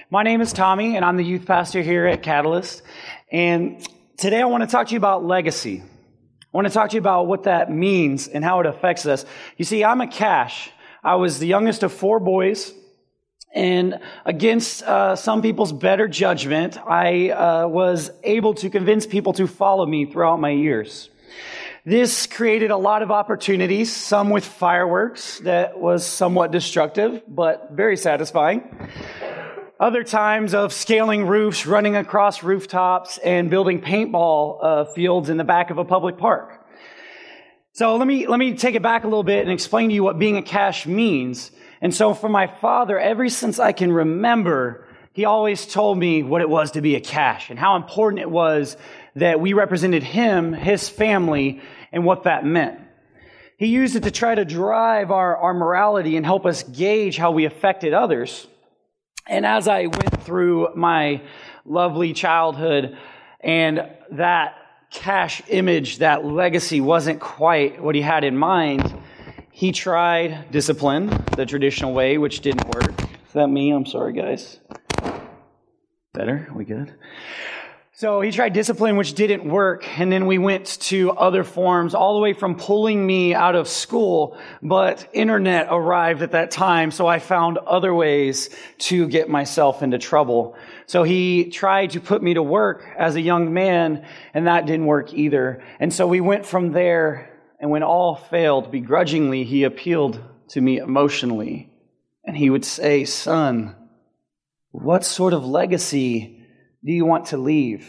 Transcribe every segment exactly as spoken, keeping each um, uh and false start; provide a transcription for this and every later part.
My name is Tommy, and I'm the youth pastor here at Catalyst. And today I want to talk to you about legacy. I want to talk to you about what that means and how it affects us. You see, I'm a Cash. I was the youngest of four boys, and against uh, some people's better judgment, I uh, was able to convince people to follow me throughout my years. This created a lot of opportunities, some with fireworks that was somewhat destructive, but very satisfying. Other times of scaling roofs, running across rooftops, and building paintball uh, fields in the back of a public park. So let me let me take it back a little bit and explain to you what being a Cash means. And so for my father, ever since I can remember, he always told me what it was to be a Cash and how important it was that we represented him, his family, and what that meant. He used it to try to drive our, our morality and help us gauge how we affected others. And as I went through my lovely childhood and that Cash image, that legacy wasn't quite what he had in mind, he tried discipline, the traditional way, which didn't work. Is that me? I'm sorry, guys. Better? We good? So he tried discipline, which didn't work, and then we went to other forms, all the way from pulling me out of school, but internet arrived at that time, so I found other ways to get myself into trouble. So he tried to put me to work as a young man, and that didn't work either. And so we went from there, and when all failed, begrudgingly, he appealed to me emotionally, and he would say, "Son, what sort of legacy do you want to leave?"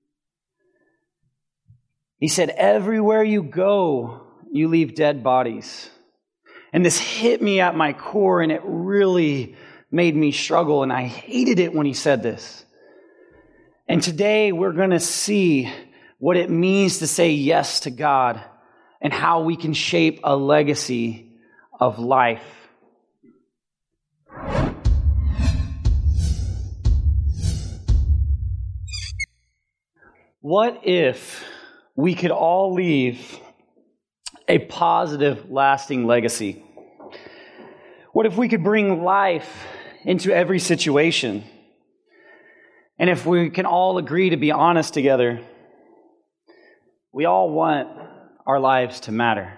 He said, "Everywhere you go, you leave dead bodies." And this hit me at my core, and it really made me struggle, and I hated it when he said this. And today we're going to see what it means to say yes to God and how we can shape a legacy of life. What if we could all leave a positive, lasting legacy? What if we could bring life into every situation? And if we can all agree to be honest together, we all want our lives to matter.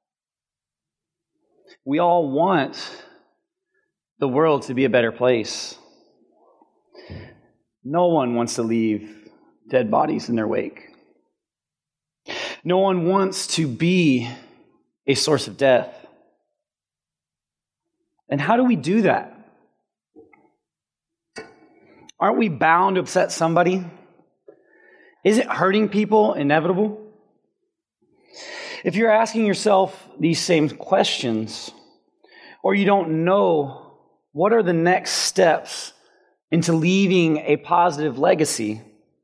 We all want the world to be a better place. No one wants to leave dead bodies in their wake. No one wants to be a source of death. And how do we do that? Aren't we bound to upset somebody? Isn't hurting people inevitable? If you're asking yourself these same questions, or you don't know what are the next steps into leaving a positive legacy,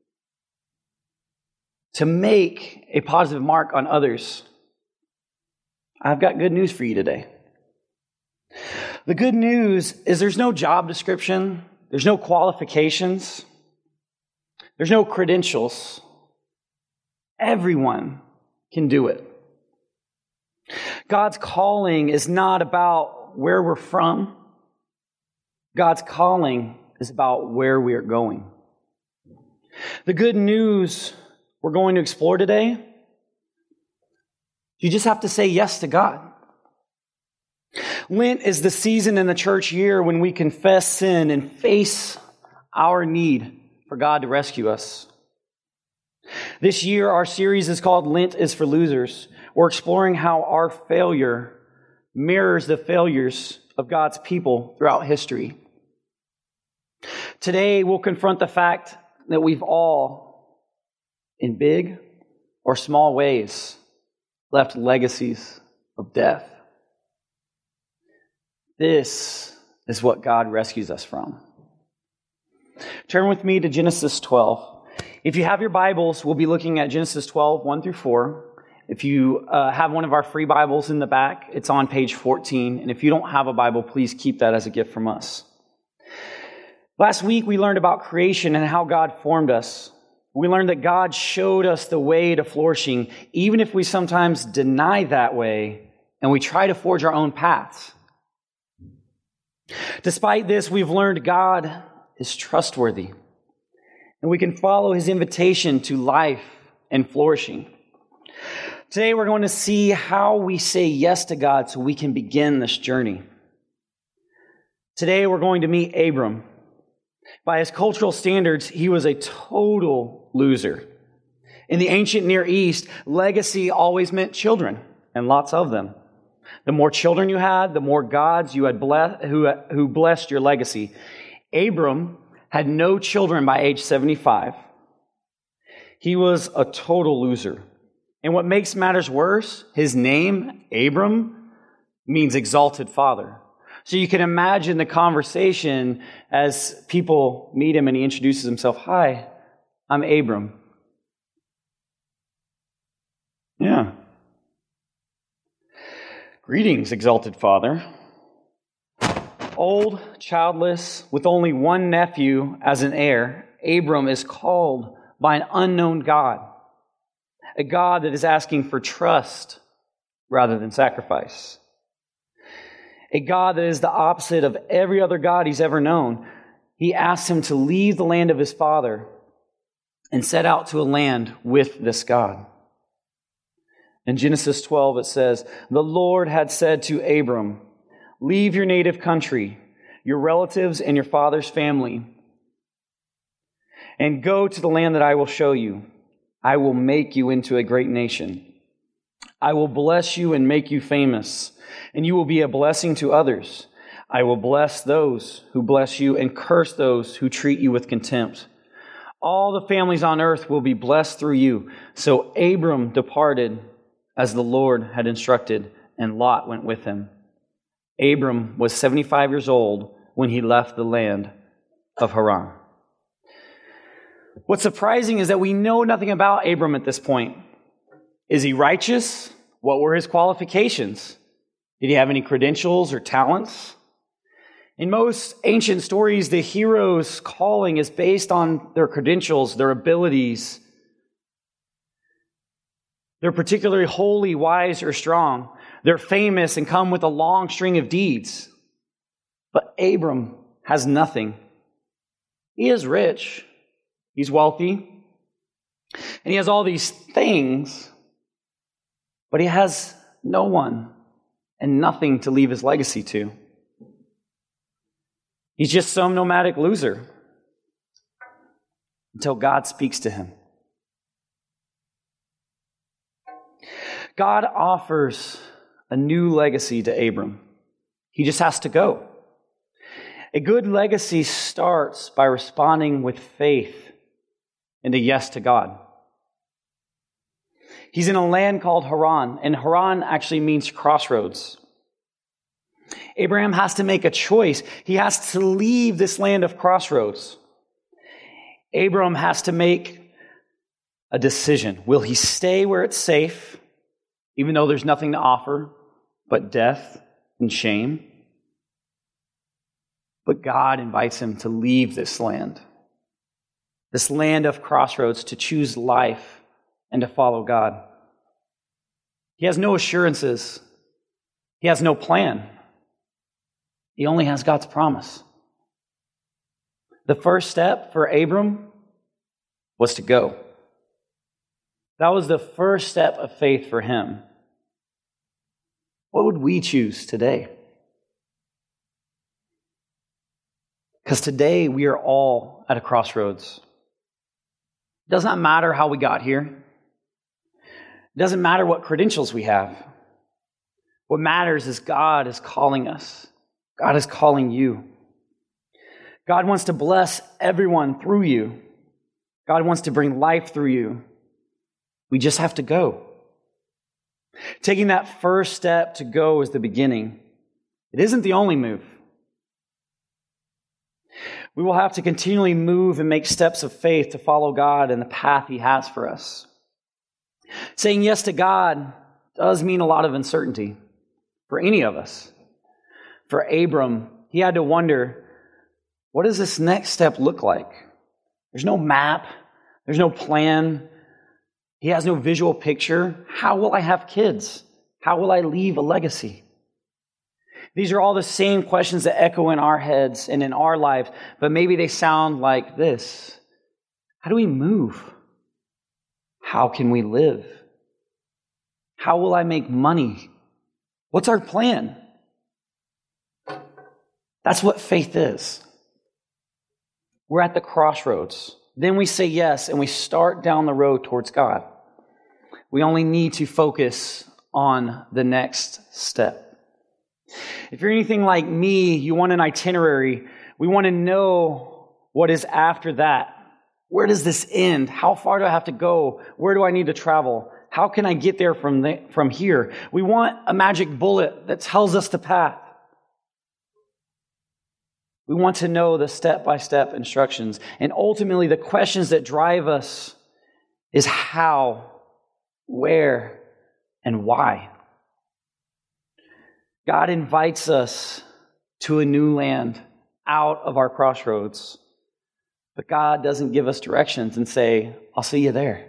to make a positive mark on others, I've got good news for you today. The good news is there's no job description, there's no qualifications, there's no credentials. Everyone can do it. God's calling is not about where we're from. God's calling is about where we are going. The good news we're going to explore today, you just have to say yes to God. Lent is the season in the church year when we confess sin and face our need for God to rescue us. This year, our series is called Lent is for Losers. We're exploring how our failure mirrors the failures of God's people throughout history. Today, we'll confront the fact that we've all, in big or small ways, left legacies of death. This is what God rescues us from. Turn with me to Genesis twelve. If you have your Bibles, we'll be looking at Genesis twelve, one through four. If you uh, have one of our free Bibles in the back, it's on page fourteen. And if you don't have a Bible, please keep that as a gift from us. Last week, we learned about creation and how God formed us. We learned that God showed us the way to flourishing, even if we sometimes deny that way and we try to forge our own paths. Despite this, we've learned God is trustworthy, and we can follow his invitation to life and flourishing. Today we're going to see how we say yes to God so we can begin this journey. Today we're going to meet Abram. By his cultural standards, he was a total loser. In the ancient Near East, legacy always meant children, and lots of them. The more children you had, the more gods you had blessed, who, who blessed your legacy. Abram had no children by age seventy-five. He was a total loser. And what makes matters worse, his name, Abram, means exalted father. So you can imagine the conversation as people meet him and he introduces himself. Hi, I'm Abram. Yeah. Greetings, exalted father. Old, childless, with only one nephew as an heir, Abram is called by an unknown God, a God that is asking for trust rather than sacrifice, a God that is the opposite of every other God he's ever known. He asks him to leave the land of his father and set out to a land with this God. In Genesis twelve, it says, "The Lord had said to Abram, 'Leave your native country, your relatives and your father's family, and go to the land that I will show you. I will make you into a great nation. I will bless you and make you famous, and you will be a blessing to others. I will bless those who bless you and curse those who treat you with contempt. All the families on earth will be blessed through you.' So Abram departed as the Lord had instructed, and Lot went with him. Abram was seventy-five years old when he left the land of Haran." What's surprising is that we know nothing about Abram at this point. Is he righteous? What were his qualifications? Did he have any credentials or talents? In most ancient stories, the hero's calling is based on their credentials, their abilities. They're particularly holy, wise, or strong. They're famous and come with a long string of deeds. But Abram has nothing. He is rich. He's wealthy. And he has all these things, but he has no one and nothing to leave his legacy to. He's just some nomadic loser until God speaks to him. God offers a new legacy to Abram. He just has to go. A good legacy starts by responding with faith and a yes to God. He's in a land called Haran, and Haran actually means crossroads. Abraham has to make a choice. He has to leave this land of crossroads. Abram has to make a decision. Will he stay where it's safe, even though there's nothing to offer but death and shame? But God invites him to leave this land, this land of crossroads, to choose life and to follow God. He has no assurances. He has no plan. He only has God's promise. The first step for Abram was to go. That was the first step of faith for him. What would we choose today? Because today we are all at a crossroads. It does not matter how we got here. It doesn't matter what credentials we have. What matters is God is calling us. God is calling you. God wants to bless everyone through you. God wants to bring life through you. We just have to go. Taking that first step to go is the beginning. It isn't the only move. We will have to continually move and make steps of faith to follow God and the path He has for us. Saying yes to God does mean a lot of uncertainty for any of us. For Abram, he had to wonder, what does this next step look like? There's no map. There's no plan. He has no visual picture. How will I have kids? How will I leave a legacy? These are all the same questions that echo in our heads and in our lives, but maybe they sound like this. How do we move? How can we live? How will I make money? What's our plan? That's what faith is. We're at the crossroads. Then we say yes, and we start down the road towards God. We only need to focus on the next step. If you're anything like me, you want an itinerary. We want to know what is after that. Where does this end? How far do I have to go? Where do I need to travel? How can I get there from, the, from here? We want a magic bullet that tells us the path. We want to know the step-by-step instructions. And ultimately, the questions that drive us is how, where, and why. God invites us to a new land out of our crossroads. But God doesn't give us directions and say, I'll see you there.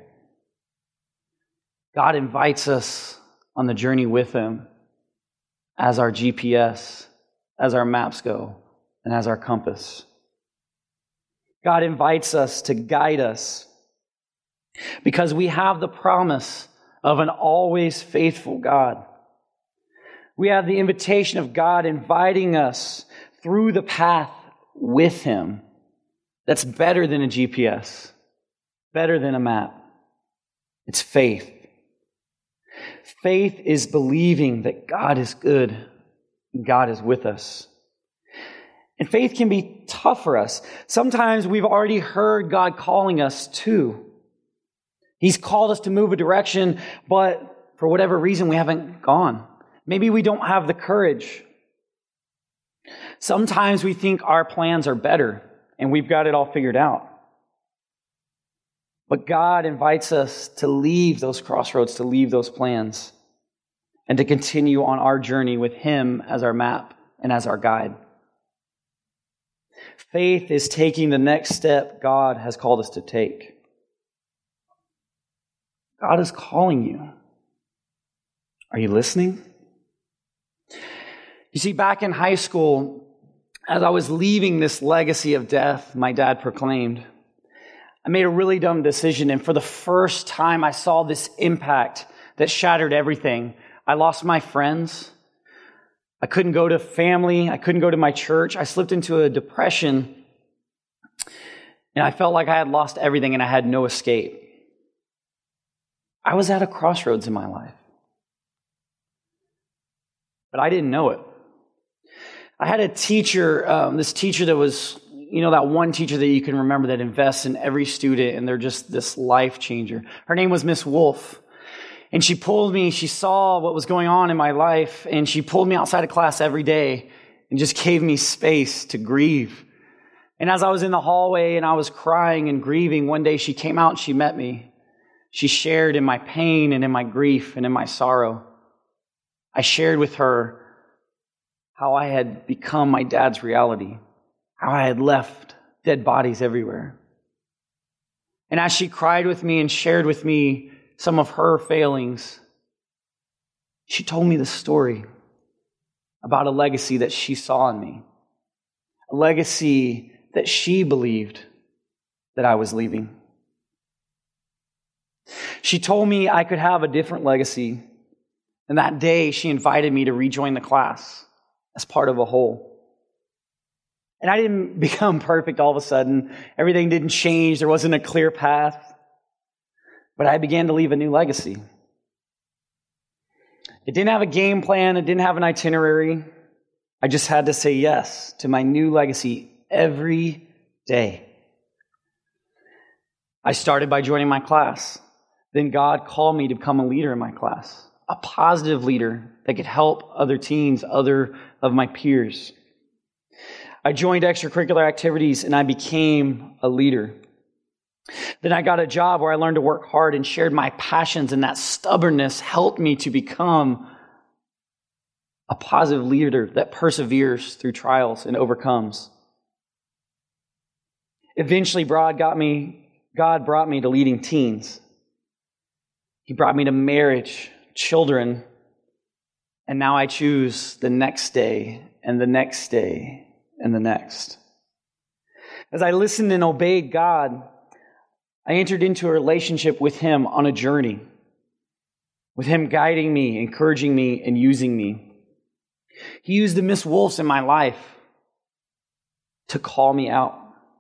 God invites us on the journey with Him as our G P S, as our maps go, and as our compass. God invites us to guide us because we have the promise of an always faithful God. We have the invitation of God inviting us through the path with Him. That's better than a G P S, better than a map. It's faith. Faith is believing that God is good and God is with us. And faith can be tough for us. Sometimes we've already heard God calling us to. He's called us to move a direction, but for whatever reason, we haven't gone. Maybe we don't have the courage. Sometimes we think our plans are better and we've got it all figured out. But God invites us to leave those crossroads, to leave those plans, and to continue on our journey with Him as our map and as our guide. Faith is taking the next step God has called us to take. God is calling you. Are you listening? You see, back in high school, as I was leaving this legacy of death my dad proclaimed, I made a really dumb decision, and for the first time I saw this impact that shattered everything. I lost my friends. I couldn't go to family. I couldn't go to my church. I slipped into a depression, and I felt like I had lost everything and I had no escape. I was at a crossroads in my life, but I didn't know it. I had a teacher, um, this teacher that was, you know, that one teacher that you can remember that invests in every student and they're just this life changer. Her name was Miss Wolf. And she pulled me, she saw what was going on in my life, and she pulled me outside of class every day and just gave me space to grieve. And as I was in the hallway and I was crying and grieving, one day she came out and she met me. She shared in my pain and in my grief and in my sorrow. I shared with her how I had become my dad's reality, how I had left dead bodies everywhere. And as she cried with me and shared with me some of her failings, she told me the story about a legacy that she saw in me, a legacy that she believed that I was leaving. She told me I could have a different legacy, and that day she invited me to rejoin the class as part of a whole. And I didn't become perfect all of a sudden. Everything didn't change. There wasn't a clear path. But I began to leave a new legacy. It didn't have a game plan. It didn't have an itinerary. I just had to say yes to my new legacy every day. I started by joining my class. Then God called me to become a leader in my class, a positive leader that could help other teens, other of my peers. I joined extracurricular activities and I became a leader. Then I got a job where I learned to work hard and shared my passions, and that stubbornness helped me to become a positive leader that perseveres through trials and overcomes. Eventually, God got me, God brought me to leading teens. He brought me to marriage, children, And now I choose the next day and the next day and the next. As I listened and obeyed God, I entered into a relationship with Him on a journey, with Him guiding me, encouraging me, and using me. He used the Miss Wolves in my life to call me out.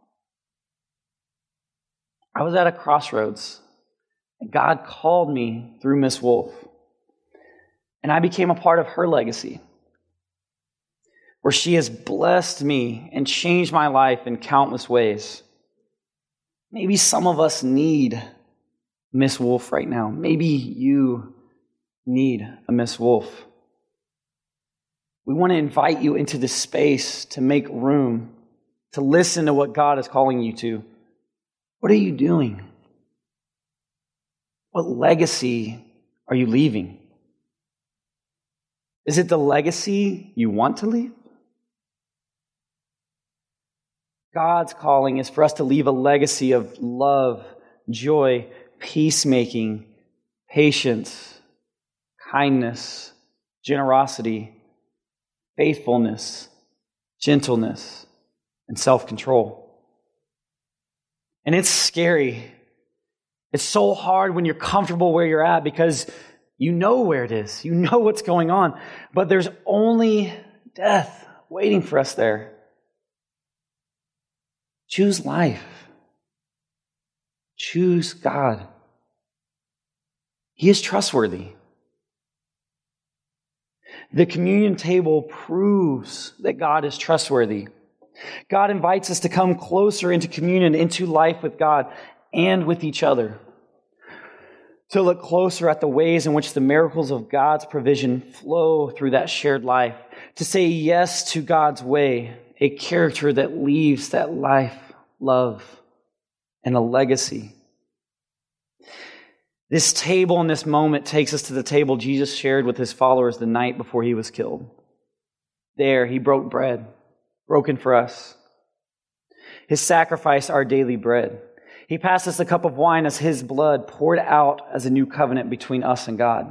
I was at a crossroads, and God called me through Miss Wolf. And I became a part of her legacy, where she has blessed me and changed my life in countless ways. Maybe some of us need Miss Wolf right now. Maybe you need a Miss Wolf. We want to invite you into this space to make room, to listen to what God is calling you to. What are you doing? What legacy are you leaving? Is it the legacy you want to leave? God's calling is for us to leave a legacy of love, joy, peacemaking, patience, kindness, generosity, faithfulness, gentleness, and self-control. And it's scary. It's so hard when you're comfortable where you're at because you know where it is. You know what's going on. But there's only death waiting for us there. Choose life. Choose God. He is trustworthy. The communion table proves that God is trustworthy. God invites us to come closer into communion, into life with God and with each other. To look closer at the ways in which the miracles of God's provision flow through that shared life. To say yes to God's way, a character that leaves that life, love, and a legacy. This table in this moment takes us to the table Jesus shared with his followers the night before he was killed. There, he broke bread, broken for us. His sacrifice, our daily bread. He passed us a cup of wine as his blood poured out as a new covenant between us and God.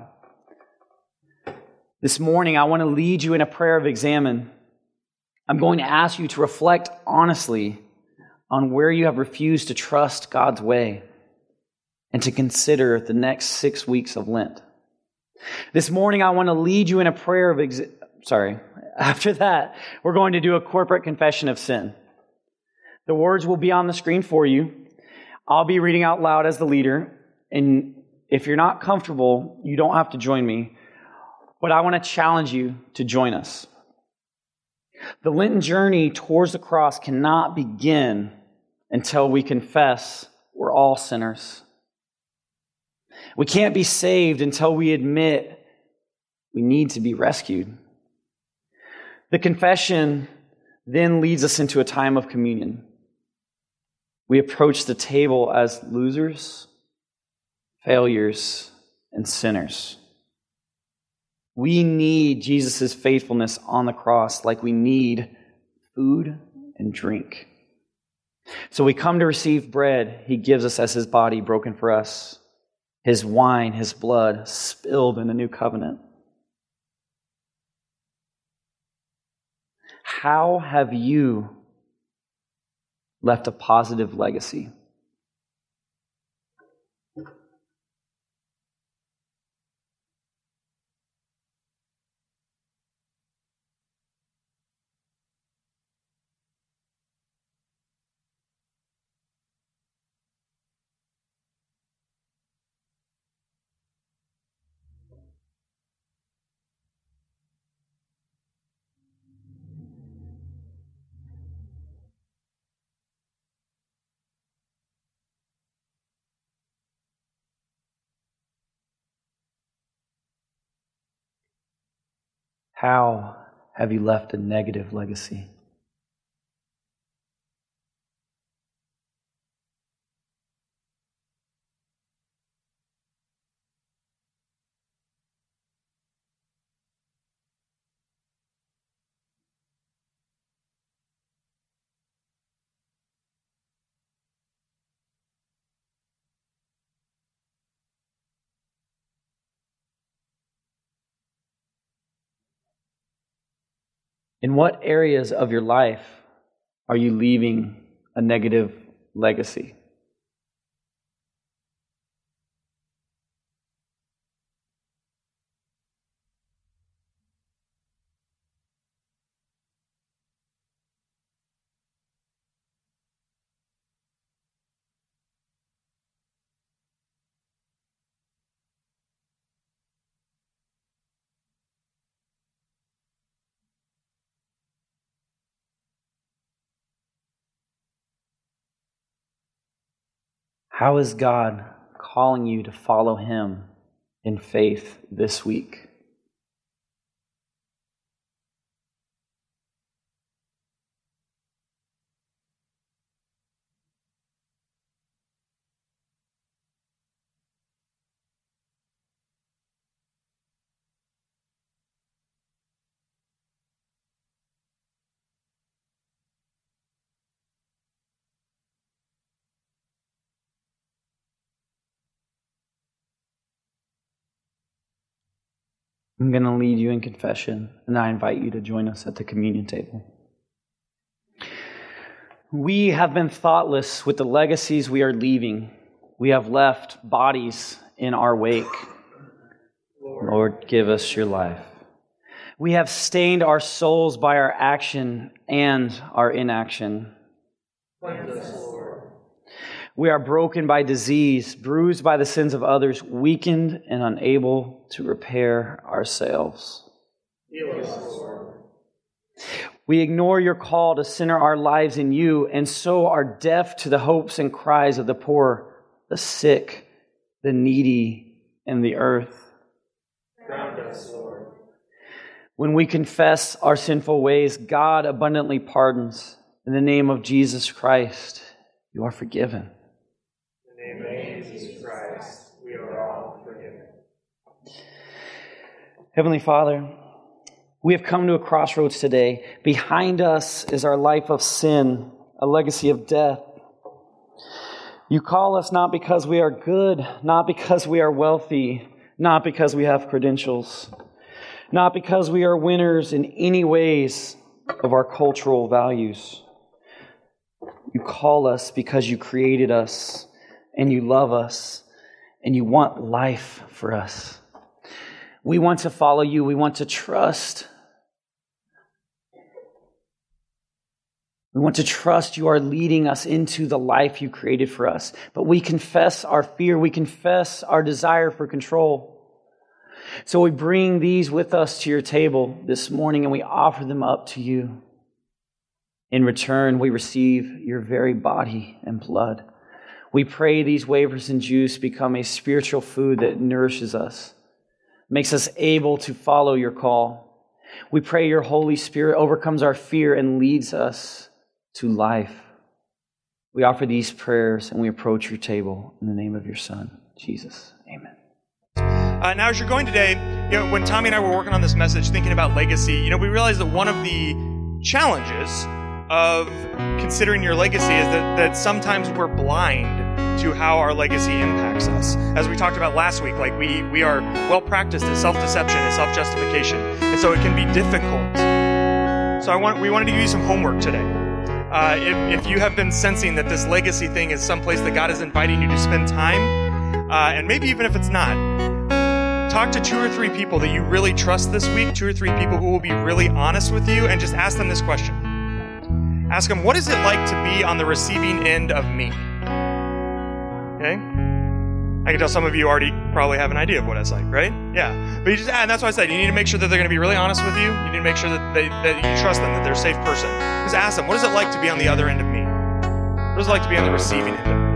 This morning, I want to lead you in a prayer of examine. I'm going to ask you to reflect honestly on where you have refused to trust God's way and to consider the next six weeks of Lent. This morning, I want to lead you in a prayer of ex- sorry. After that, we're going to do a corporate confession of sin. The words will be on the screen for you. I'll be reading out loud as the leader, and if you're not comfortable, you don't have to join me, but I want to challenge you to join us. The Lenten journey towards the cross cannot begin until we confess we're all sinners. We can't be saved until we admit we need to be rescued. The confession then leads us into a time of communion. We approach the table as losers, failures, and sinners. We need Jesus' faithfulness on the cross like we need food and drink. So we come to receive bread he gives us as his body broken for us, his wine, his blood spilled in the new covenant. How have you left a positive legacy? How have you left a negative legacy? In what areas of your life are you leaving a negative legacy? How is God calling you to follow Him in faith this week? I'm going to lead you in confession, and I invite you to join us at the communion table. We have been thoughtless with the legacies we are leaving. We have left bodies in our wake. Lord, Lord, give us your life. We have stained our souls by our action and our inaction. Cleanse us, Lord. We are broken by disease, bruised by the sins of others, weakened and unable to repair ourselves. Heal us, Lord. We ignore your call to center our lives in you, and so are deaf to the hopes and cries of the poor, the sick, the needy, and the earth. Ground us, Lord. When we confess our sinful ways, God abundantly pardons. In the name of Jesus Christ, you are forgiven. In the name of Jesus Christ, we are all forgiven. Heavenly Father, we have come to a crossroads today. Behind us is our life of sin, a legacy of death. You call us not because we are good, not because we are wealthy, not because we have credentials, not because we are winners in any ways of our cultural values. You call us because you created us and you love us and you want life for us. We want to follow you. We want to trust. We want to trust you are leading us into the life you created for us. But we confess our fear. We confess our desire for control. So we bring these with us to your table this morning and we offer them up to you. In return, we receive your very body and blood. We pray these wafers and juice become a spiritual food that nourishes us, makes us able to follow your call. We pray your Holy Spirit overcomes our fear and leads us to life. We offer these prayers and we approach your table in the name of your Son, Jesus. Amen. Uh, now, as you're going today, you know, when Tommy and I were working on this message, thinking about legacy, you know, we realized that one of the challenges of considering your legacy is that, that sometimes we're blind to how our legacy impacts us. As we talked about last week, like we we are well practiced at self-deception and self-justification, and so it can be difficult. So I want we wanted to give you some homework today. Uh, if, if you have been sensing that this legacy thing is someplace that God is inviting you to spend time, uh, and maybe even if it's not, talk to two or three people that you really trust this week, two or three people who will be really honest with you, and just ask them this question. Ask them, what is it like to be on the receiving end of me? Okay? I can tell some of you already probably have an idea of what it's like, right? Yeah. But you just, and that's why I said, you need to make sure that they're going to be really honest with you. You need to make sure that, they, that you trust them, that they're a safe person. Just ask them, what is it like to be on the other end of me? What is it like to be on the receiving end of me?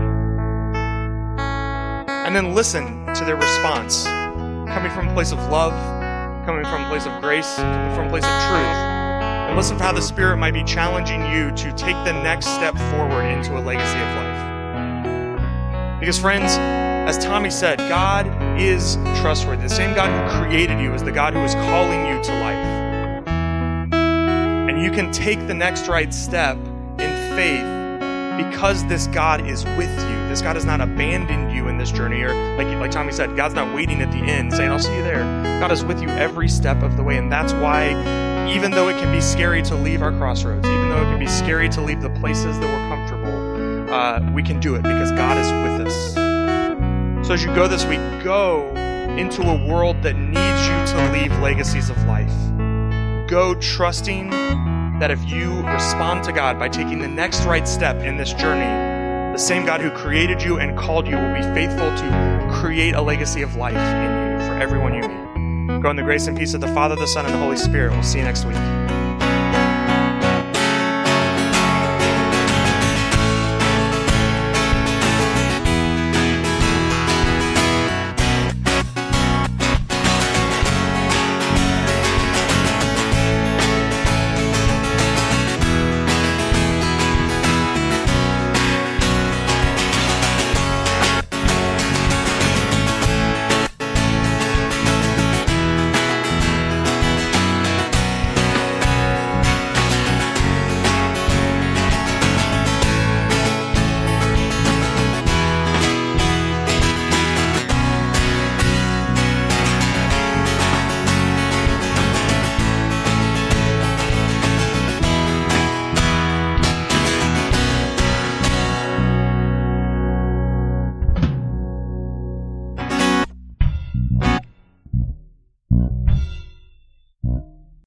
And then listen to their response, coming from a place of love, coming from a place of grace, coming from a place of truth. And listen to how the Spirit might be challenging you to take the next step forward into a legacy of life. Because friends, as Tommy said, God is trustworthy. The same God who created you is the God who is calling you to life. And you can take the next right step in faith because this God is with you. This God has not abandoned you in this journey, or like, like Tommy said, God's not waiting at the end saying, I'll see you there. God is with you every step of the way, and that's why even though it can be scary to leave our crossroads, even though it can be scary to leave the places that we're comfortable, uh, we can do it because God is with us. So as you go this week, go into a world that needs you to leave legacies of life. Go trusting that if you respond to God by taking the next right step in this journey, the same God who created you and called you will be faithful to create a legacy of life in you for everyone you meet. Go in the grace and peace of the Father, the Son, and the Holy Spirit. We'll see you next week.